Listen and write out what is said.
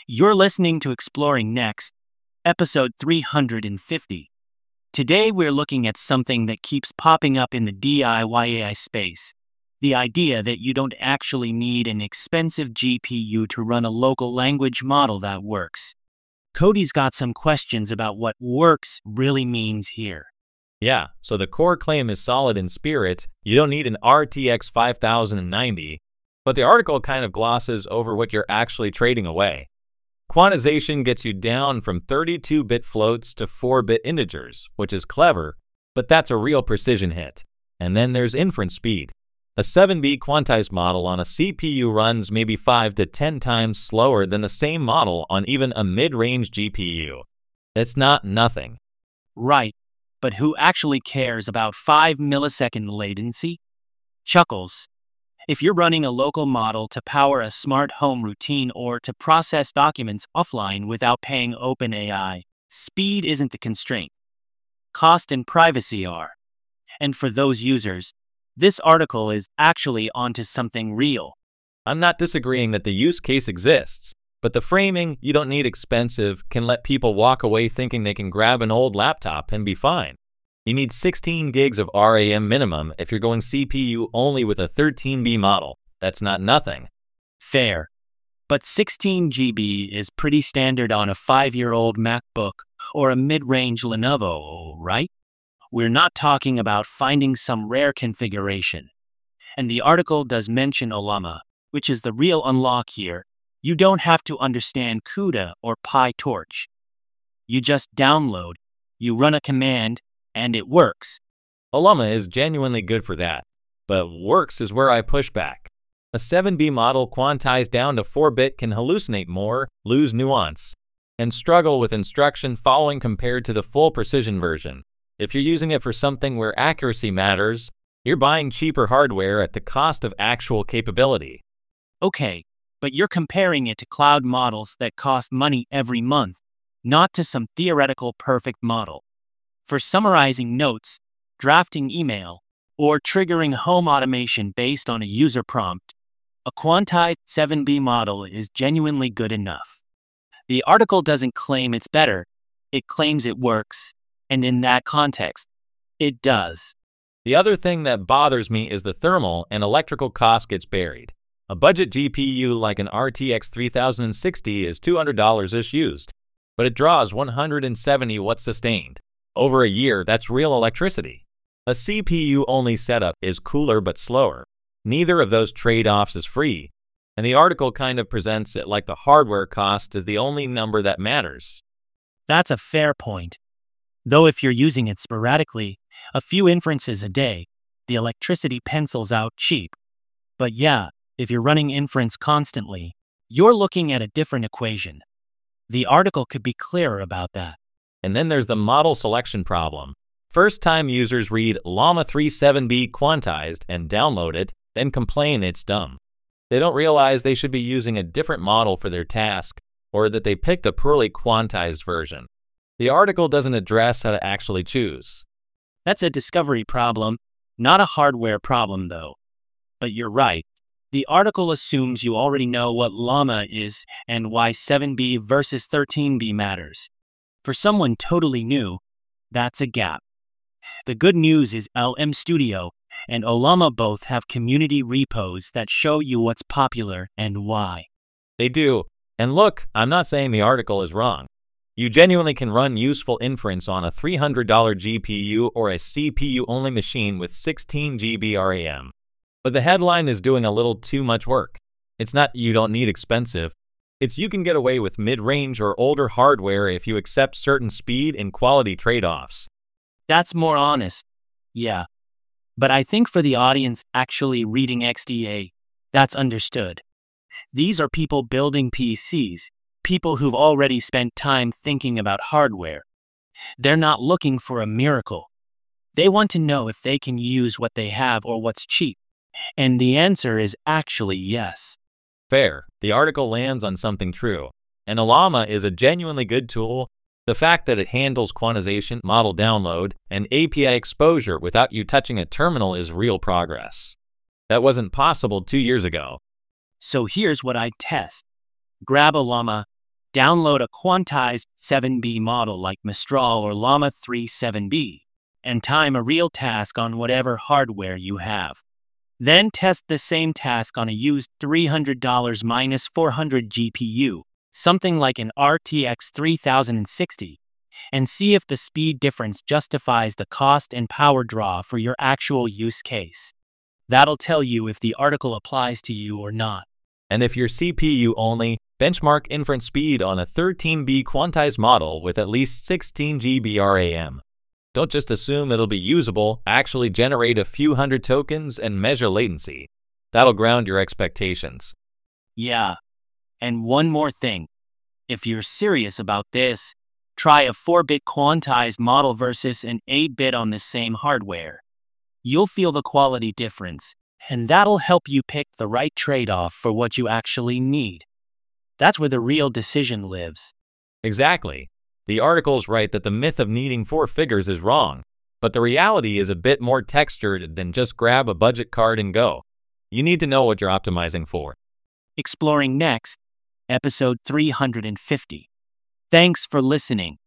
You're listening to Exploring Next, episode 350. Today we're looking at something that keeps popping up in the DIY AI space. The idea that you don't actually need an expensive GPU to run a local language model that works. Cody's got some questions about what works really means here. Yeah, so the core claim is solid in spirit. You don't need an RTX 5090, but the article kind of glosses over what you're actually trading away. Quantization gets you down from 32-bit floats to 4-bit integers, which is clever, but that's a real precision hit. And then there's inference speed. A 7B quantized model on a CPU runs maybe 5 to 10 times slower than the same model on even a mid-range GPU. That's not nothing. Right, but who actually cares about 5 millisecond latency? Chuckles. If you're running a local model to power a smart home routine or to process documents offline without paying OpenAI, speed isn't the constraint. Cost and privacy are. And for those users, this article is actually onto something real. I'm not disagreeing that the use case exists, but the framing, you don't need expensive, can let people walk away thinking they can grab an old laptop and be fine. You need 16 gigs of RAM minimum if you're going CPU only with a 13B model. That's not nothing. Fair. But 16 GB is pretty standard on a 5-year-old MacBook or a mid-range Lenovo, right? We're not talking about finding some rare configuration. And the article does mention Ollama, which is the real unlock here. You don't have to understand CUDA or PyTorch. You just download, you run a command, and it works. Ollama is genuinely good for that, but works is where I push back. A 7B model quantized down to 4-bit can hallucinate more, lose nuance, and struggle with instruction following compared to the full precision version. If you're using it for something where accuracy matters, you're buying cheaper hardware at the cost of actual capability. Okay, but you're comparing it to cloud models that cost money every month, not to some theoretical perfect model. For summarizing notes, drafting email, or triggering home automation based on a user prompt, a quantized 7B model is genuinely good enough. The article doesn't claim it's better, it claims it works, and in that context, it does. The other thing that bothers me is the thermal and electrical cost gets buried. A budget GPU like an RTX 3060 is $200-ish used, but it draws 170 watts sustained. Over a year, that's real electricity. A CPU-only setup is cooler but slower. Neither of those trade-offs is free, and the article kind of presents it like the hardware cost is the only number that matters. That's a fair point. Though if you're using it sporadically, a few inferences a day, the electricity pencils out cheap. But yeah, if you're running inference constantly, you're looking at a different equation. The article could be clearer about that. And then there's the model selection problem. First-time users read Llama 3 7B quantized and download it, then complain it's dumb. They don't realize they should be using a different model for their task, or that they picked a poorly quantized version. The article doesn't address how to actually choose. That's a discovery problem, not a hardware problem though. But you're right. The article assumes you already know what Llama is and why 7B versus 13B matters. For someone totally new, that's a gap. The good news is LM Studio and Ollama both have community repos that show you what's popular and why. They do. And look, I'm not saying the article is wrong. You genuinely can run useful inference on a $300 GPU or a CPU-only machine with 16 GB RAM. But the headline is doing a little too much work. It's not you don't need expensive. It's you can get away with mid-range or older hardware if you accept certain speed and quality trade-offs. That's more honest. Yeah. But I think for the audience actually reading XDA, that's understood. These are people building PCs, people who've already spent time thinking about hardware. They're not looking for a miracle. They want to know if they can use what they have or what's cheap. And the answer is actually yes. Fair. The article lands on something true. And Ollama is a genuinely good tool. The fact that it handles quantization, model download, and API exposure without you touching a terminal is real progress. That wasn't possible 2 years ago. So here's what I'd test. Grab Ollama, Download a quantized 7B model like Mistral or Llama 3 7B, and time a real task on whatever hardware you have. Then test the same task on a used $300 minus 400 GPU, something like an RTX 3060, and see if the speed difference justifies the cost and power draw for your actual use case. That'll tell you if the article applies to you or not. And if you're CPU only, benchmark inference speed on a 13B quantized model with at least 16 GB RAM. Don't just assume it'll be usable, actually generate a few hundred tokens and measure latency. That'll ground your expectations. Yeah, and one more thing. If you're serious about this, try a 4-bit quantized model versus an 8-bit on the same hardware. You'll feel the quality difference, and that'll help you pick the right trade-off for what you actually need. That's where the real decision lives. Exactly. The article's right that the myth of needing 4 figures is wrong, but the reality is a bit more textured than just grab a budget card and go. You need to know what you're optimizing for. Exploring next, episode 350. Thanks for listening.